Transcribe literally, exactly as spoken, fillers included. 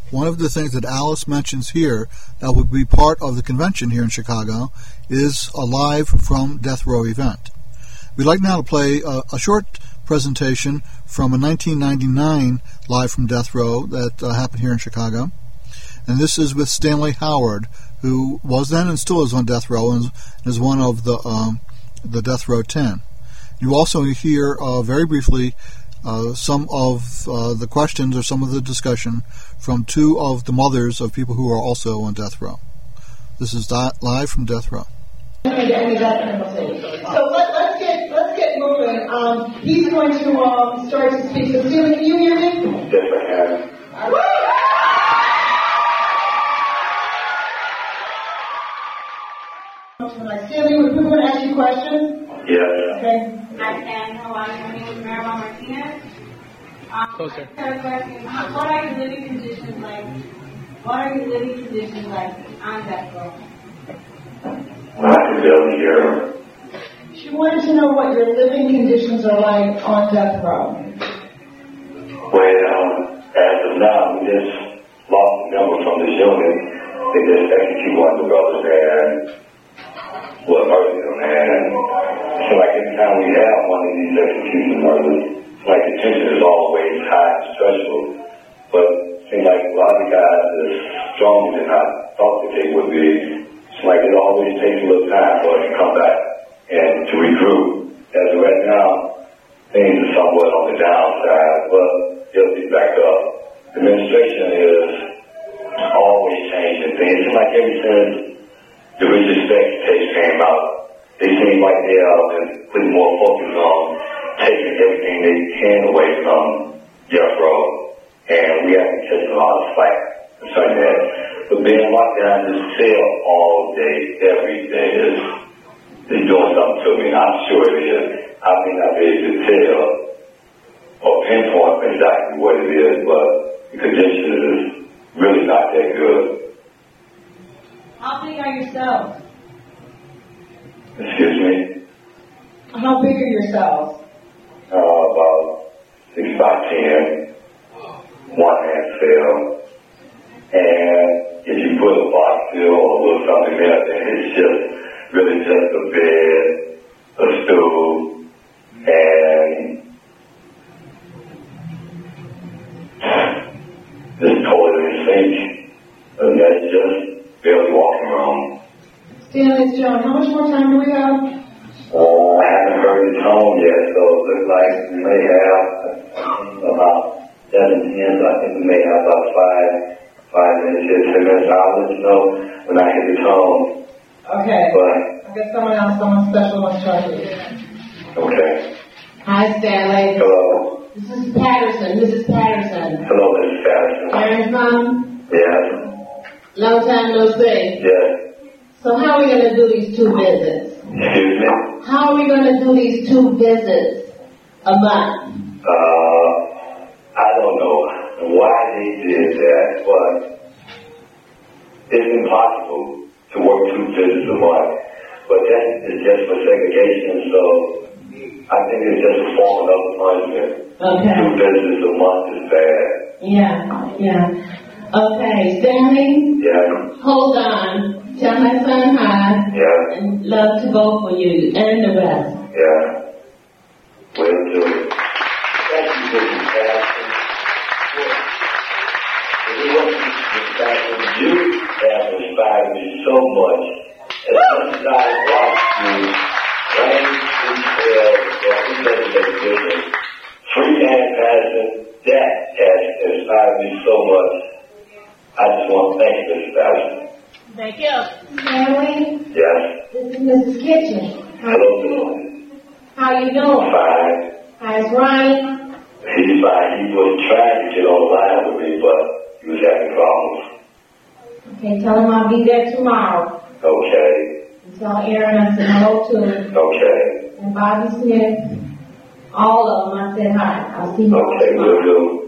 one of the things that Alice mentions here that would be part of the convention here in Chicago is a live from death row event. We'd like now to play a, a short presentation from a nineteen ninety-nine live from death row that uh, happened here in Chicago. And this is with Stanley Howard, who was then and still is on death row and is one of the um, the Death Row ten. You also hear uh, very briefly uh, some of uh, the questions or some of the discussion from two of the mothers of people who are also on death row. This is di- live from death row. So let, let's get let's get moving. Um, he's going to um, start to speak. So, Stephen, can you hear me? Yes, I can. Stanley, would people want to ask you questions? Yes. Okay. I can. Hello, my name is Marilyn Martinez. Um, Closer. I have a question. What are your living conditions like? What are your living conditions like on death row? I can barely hear her. She wanted to know what your living conditions are like on death row. Well, as of now, we just lost the number from this unit. They just execute one of the brothers and well, murdered them. And so like every time we have one of these execution murders, like the tension is always high and stressful. But it seems like a lot of the guys are stronger than I thought that they would be. It's like it always takes a little time for us to come back and to regroup. As of right now, things are somewhat on the downside, but it'll be back up. The administration is always changing things. It's like ever since the Richard Speck case came out, they seem like they are putting more focus on taking everything they can away from death row. And we have to catch a lot of slack concerning that. But being locked down in this cell all day, every day is, is doing something to me, and I'm sure it is. I may not be able to tell or pinpoint exactly what it is, but the condition is really not that good. How big are your cells? Excuse me? How big are your cells? Uh, about six by ten, one hand cell. And if you put a box fill or a little something there, then it's just really just a bed, a stool, and this toilet and sink. And that's just barely walking around. Stanley, it's Joan. How much more time do we have? Uh, I haven't heard his tone yet, so it looks like we may have about seven ten, so I think we may have about five, five minutes here, ten minutes. I'll let you know when I hit the tone. Okay. But, I guess someone else, someone special wants to try to. okay. Hi, Stanley. Hello. This is Patterson. Missus Patterson. Hello, Missus Patterson. Aaron's mom? Yes. Long time no see. Yes. So how are we going to do these two visits? Excuse me? How are we going to do these two visits a month? Uh, I don't know why they did that, but it's impossible to work two visits a month. But that is just for segregation, so I think it's just a form of punishment. Okay. Two visits a month is bad. Yeah, yeah. Okay, Stanley? Yeah. Hold on. Tell my son hi. Yeah. And love to vote for you and the rest. Yeah. Will do. Thank you, Missus Patterson. It wasn't Missus Patterson. You have inspired me so much. As much as I watched you reign through hell, that we doesn't make a difference. Free Ann Patterson, that has inspired me so much. I just want to thank you, Missus Patterson. Thank you. Stanley? Yes. This is Missus Kitchen. Hello, Missus How you doing? Fine. How's Ryan? He's fine. He was trying to get online with me, but he was having problems. Okay, tell him I'll be there tomorrow. Okay. And tell Aaron I said hello to him. Okay. And Bobby Smith, all of them, I said hi. I'll see you Okay, tomorrow. we'll do.